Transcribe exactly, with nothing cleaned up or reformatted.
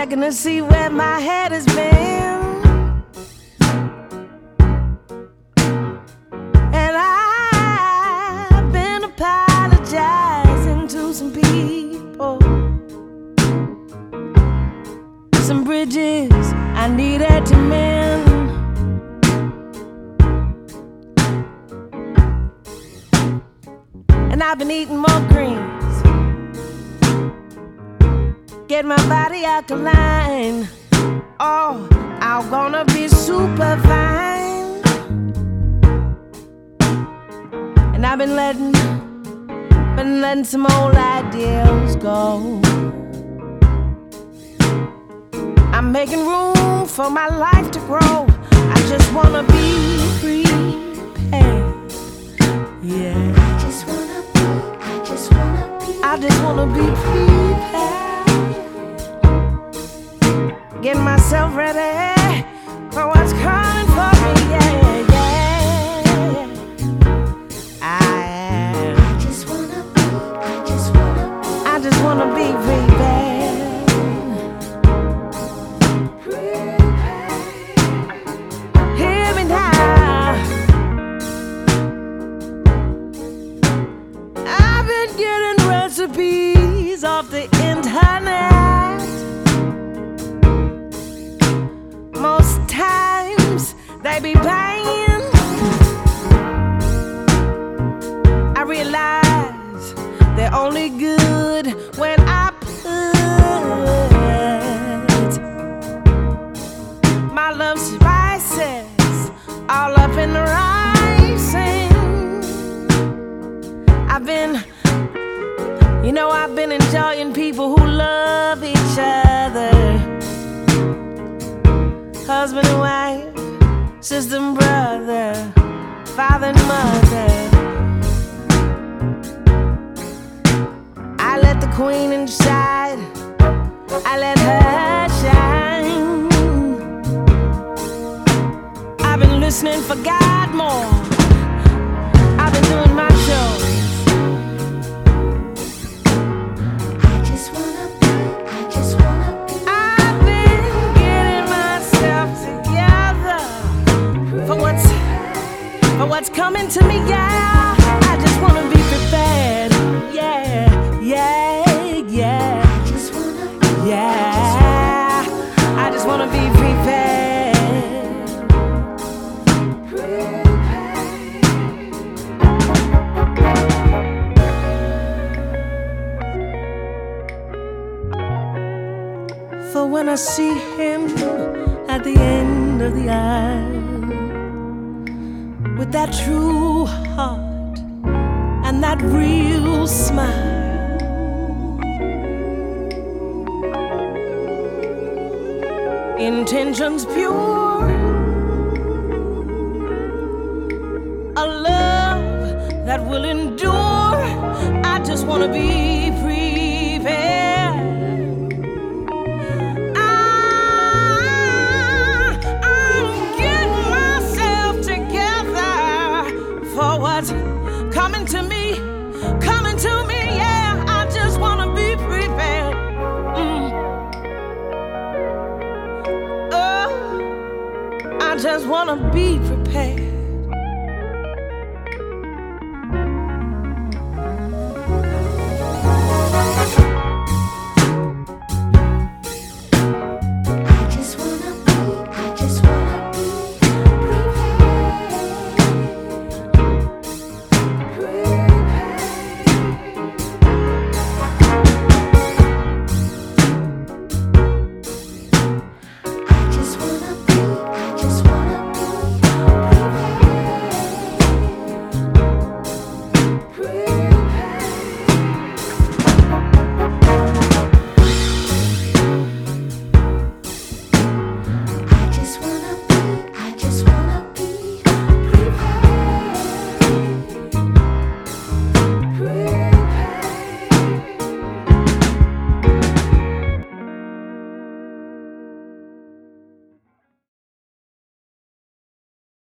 checking to see where my head has been. And I've been apologizing to some people, some bridges I needed to mend. And I've been eating more greens, get my body alkaline. Oh, I'm gonna be super fine. And I've been letting, been letting some old ideals go. I'm making room for my life to grow. I just wanna be prepared. Yeah. I just wanna be, I just wanna be, I just wanna be prepared. Get myself ready for what's coming for me. Yeah, yeah. I, I just wanna be, I just wanna be, I just wanna be prepared. Recipes off the internet. Most times they be paying. I realize they're only good when I put my love spices all up in the rising. I've been You know, I've been enjoying people who love each other. Husband and wife, sister and brother, father and mother. I let the queen inside, I let her shine. I've been listening for God more, I've been doing my show. But what's coming to me, yeah, I just wanna be prepared. Yeah, yeah, yeah. I just wanna be, yeah, I just wanna be prepared. Prepared. For when I see him at the end of the aisle, with that true heart and that real smile, intentions pure, a love that will endure. I just wanna be prepared. Coming to me, coming to me, yeah, I just wanna be prepared. Mm. Oh, I just wanna be prepared.